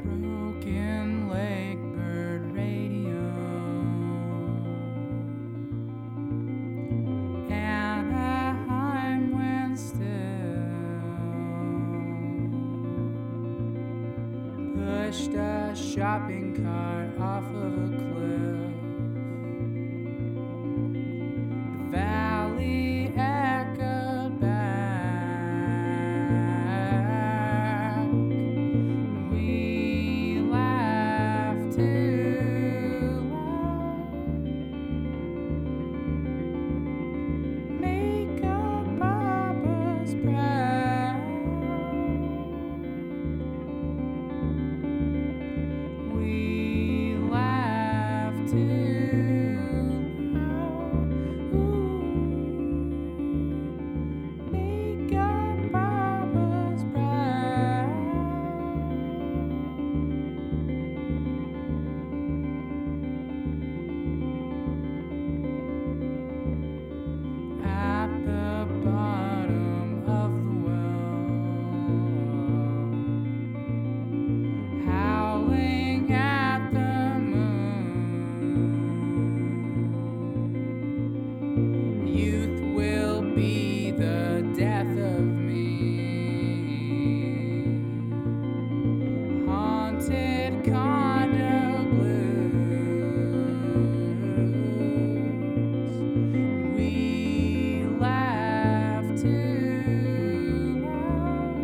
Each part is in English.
Broken Lake Bird Radio. Anaheim wind still. Pushed a shopping cart off of a cliff. The valley echoed back. We laughed too loud. Make up Papa's proud. We laughed too loud. Make up Papa's proud. At the bottom of the well, howling at the moon. Youth will be the death of me. Haunted condo blues. We laugh too loud.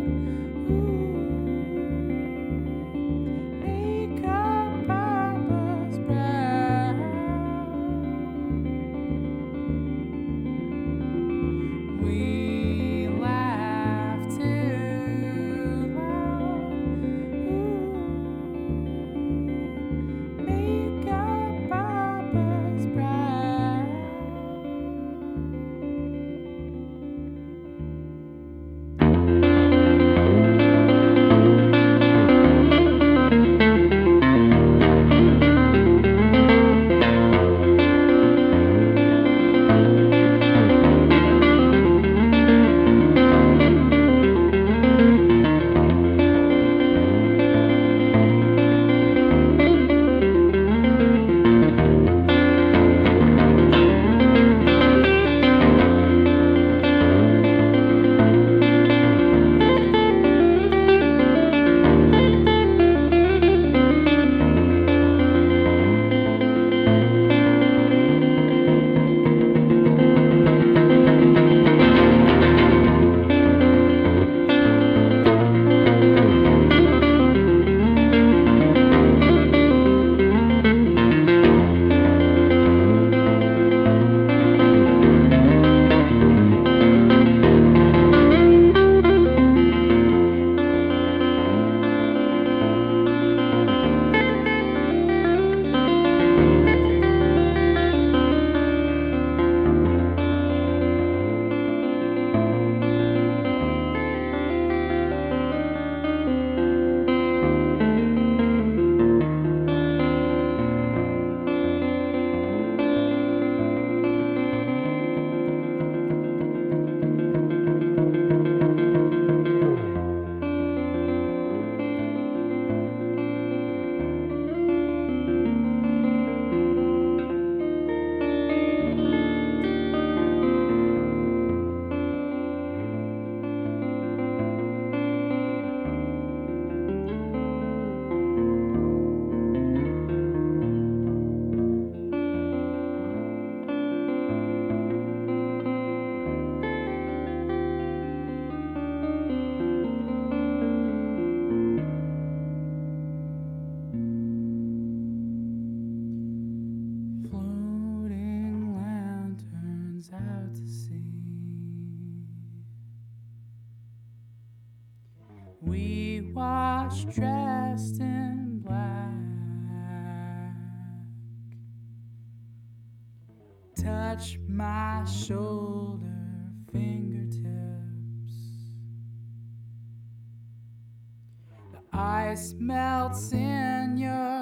Make up Papa's proud. We laugh too loud. Make up Papa's proud. Floating lanterns out to sea. We watch dressed in black. Touch my shoulder, fingertips. The ice melts in your